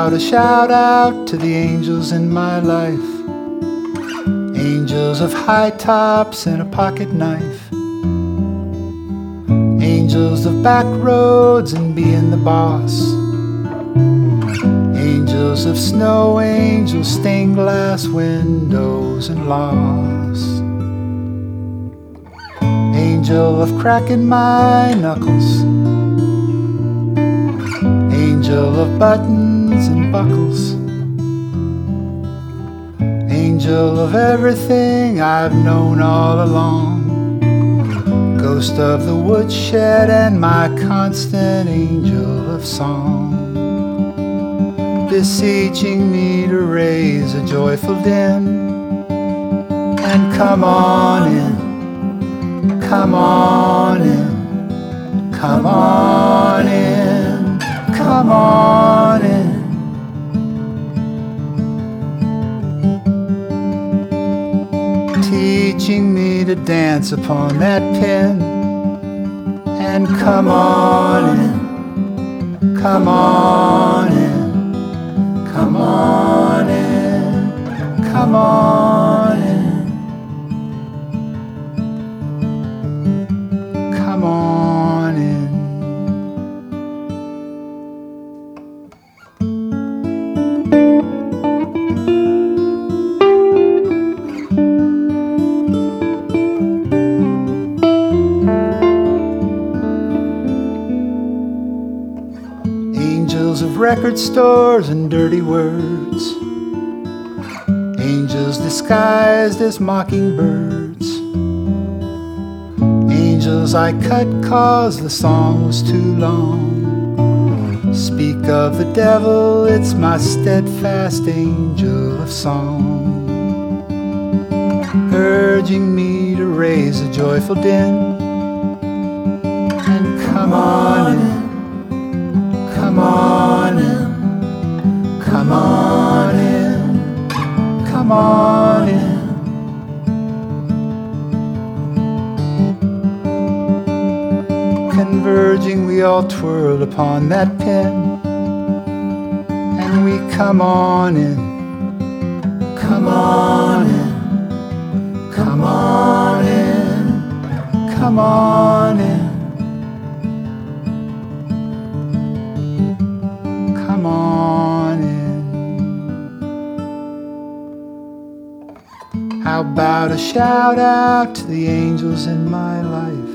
about a shout out to the angels in my life? Angels of high tops and a pocket knife. Angels of back roads and being the boss. Angels of snow, angels, stained glass windows and loss. Angel of cracking my knuckles. Angel of buttons and buckles. Angel of everything I've known all along. Ghost of the woodshed and my constant angel of song. Beseeching me to raise a joyful din. And come on in, come on in, come on in, come on in. Teaching me to dance upon that pin. And come on in, come on in, come on in, come on in, come on in. Angels of record stores and dirty words. Angels disguised as mockingbirds. Angels I cut 'cause the song was too long. Speak of the devil, it's my steadfast angel of song. Urging me to raise a joyful din. And come on in, come on in, come on in, come on in. Converging we all twirl upon that pin. And we come on in, come on in, come on in, come on in. Come on in. How about a shout out to the angels in my life?